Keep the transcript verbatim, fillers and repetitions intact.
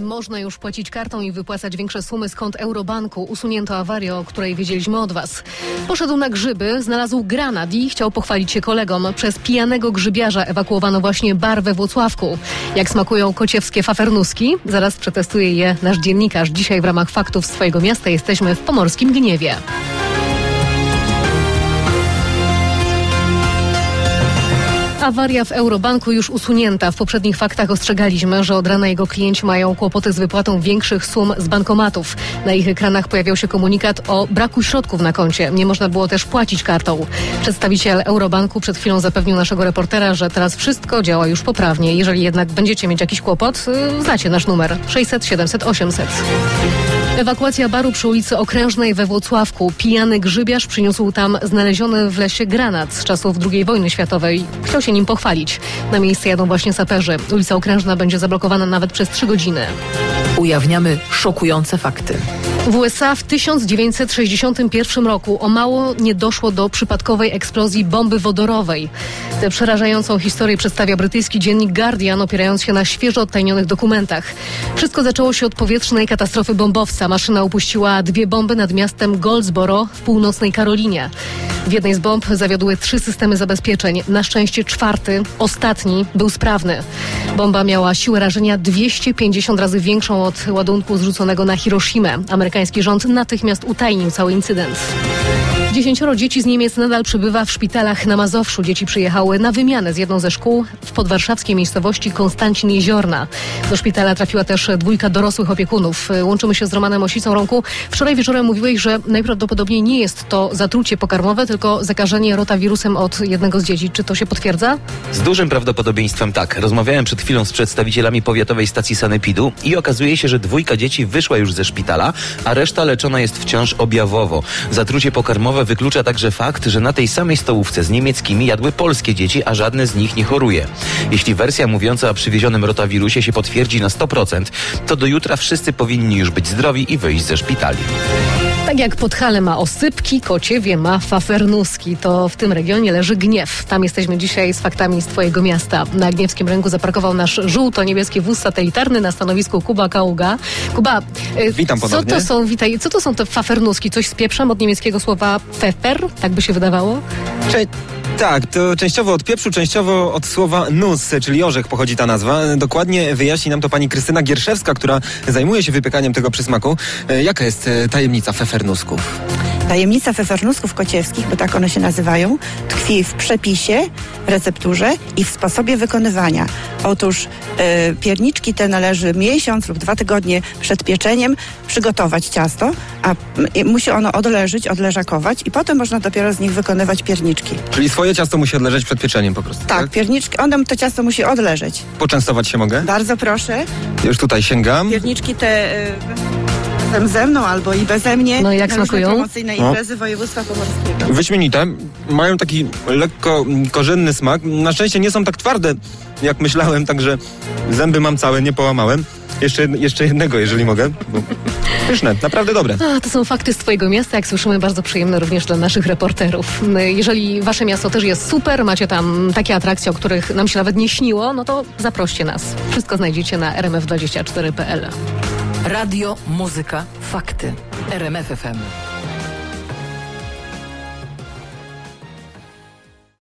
Można już płacić kartą i wypłacać większe sumy z kont Eurobanku. Usunięto awarię, o której wiedzieliśmy od Was. Poszedł na grzyby, znalazł granat i chciał pochwalić się kolegom. Przez pijanego grzybiarza ewakuowano właśnie bar we Włocławku. Jak smakują kociewskie fafernuski? Zaraz przetestuje je nasz dziennikarz. Dzisiaj w ramach faktów swojego miasta jesteśmy w Pomorskim Gniewie. Awaria w Eurobanku już usunięta. W poprzednich faktach ostrzegaliśmy, że od rana jego klienci mają kłopoty z wypłatą większych sum z bankomatów. Na ich ekranach pojawiał się komunikat o braku środków na koncie. Nie można było też płacić kartą. Przedstawiciel Eurobanku przed chwilą zapewnił naszego reportera, że teraz wszystko działa już poprawnie. Jeżeli jednak będziecie mieć jakiś kłopot, znacie nasz numer sześćset siedemset osiemset. Ewakuacja baru przy ulicy Okrężnej we Włocławku. Pijany grzybiarz przyniósł tam znaleziony w lesie granat z czasów drugiej wojny światowej. Chciał się nim pochwalić. Na miejsce jadą właśnie saperzy. Ulica Okrężna będzie zablokowana nawet przez trzy godziny. Ujawniamy szokujące fakty. W U S A w tysiąc dziewięćset sześćdziesiątym pierwszym roku o mało nie doszło do przypadkowej eksplozji bomby wodorowej. Tę przerażającą historię przedstawia brytyjski dziennik Guardian, opierając się na świeżo odtajnionych dokumentach. Wszystko zaczęło się od powietrznej katastrofy bombowca. Maszyna upuściła dwie bomby nad miastem Goldsboro w północnej Karolinie. W jednej z bomb zawiodły trzy systemy zabezpieczeń. Na szczęście czwarty, ostatni, był sprawny. Bomba miała siłę rażenia dwieście pięćdziesiąt razy większą od ładunku zrzuconego na Hiroshimę. Amerykański rząd natychmiast utajnił cały incydent. Dziesięcioro dzieci z Niemiec nadal przebywa w szpitalach na Mazowszu. Dzieci przyjechały na wymianę z jedną ze szkół w podwarszawskiej miejscowości Konstancin-Jeziorna. Do szpitala trafiła też dwójka dorosłych opiekunów. Łączymy się z Romanem Osicą-Ronku. Wczoraj wieczorem mówiłeś, że najprawdopodobniej nie jest to zatrucie pokarmowe, tylko zakażenie rotawirusem od jednego z dzieci. Czy to się potwierdza? Z dużym prawdopodobieństwem tak. Rozmawiałem przed chwilą z przedstawicielami powiatowej stacji sanepidu i okazuje się, że dwójka dzieci wyszła już ze szpitala, a reszta leczona jest wciąż objawowo. Zatrucie pokarmowe wyklucza także fakt, że na tej samej stołówce z niemieckimi jadły polskie dzieci, a żadne z nich nie choruje. Jeśli wersja mówiąca o przywiezionym rotawirusie się potwierdzi na sto procent, to do jutra wszyscy powinni już być zdrowi i wyjść ze szpitali. Tak jak Podhale ma osypki, Kociewie ma fafernuski, to w tym regionie leży Gniew. Tam jesteśmy dzisiaj z faktami z Twojego miasta. Na Gniewskim Rynku zaparkował nasz żółto-niebieski wóz satelitarny na stanowisku Kuba Kaługa. Kuba, witam ponownie. Co to są, witaj, co to są te fafernuski? Coś z pieprzem od niemieckiego słowa pfeffer? Tak by się wydawało? Cze- tak, to częściowo od pieprzu, częściowo od słowa nus, czyli orzech pochodzi ta nazwa. Dokładnie wyjaśni nam to pani Krystyna Gierszewska, która zajmuje się wypiekaniem tego przysmaku. Jaka jest tajemnica fefernusków? Tajemnica fefernusków kociewskich, bo tak one się nazywają, tkwi w przepisie, recepturze i w sposobie wykonywania. Otóż e, pierniczki te należy miesiąc lub dwa tygodnie przed pieczeniem przygotować ciasto, a e, musi ono odleżeć, odleżakować i potem można dopiero z nich wykonywać pierniczki. Czyli swoje ciasto musi odleżeć przed pieczeniem po prostu, tak? Tak, pierniczki, one, to ciasto musi odleżeć. Poczęstować się mogę? Bardzo proszę. Już tutaj sięgam. Pierniczki te... E, razem ze mną albo i beze mnie. No i jak smakują? Promocyjne imprezy województwa pomorskiego. Wyśmienite. Mają taki lekko korzenny smak. Na szczęście nie są tak twarde, jak myślałem, także zęby mam całe, nie połamałem. Jeszcze, jeszcze jednego, jeżeli mogę. Bo pyszne, naprawdę dobre. A, to są fakty z Twojego miasta, jak słyszymy, bardzo przyjemne również dla naszych reporterów. Jeżeli Wasze miasto też jest super, macie tam takie atrakcje, o których nam się nawet nie śniło, no to zaproście nas. Wszystko znajdziecie na r m f dwadzieścia cztery kropka p l. Radio, muzyka, fakty. R M F F M.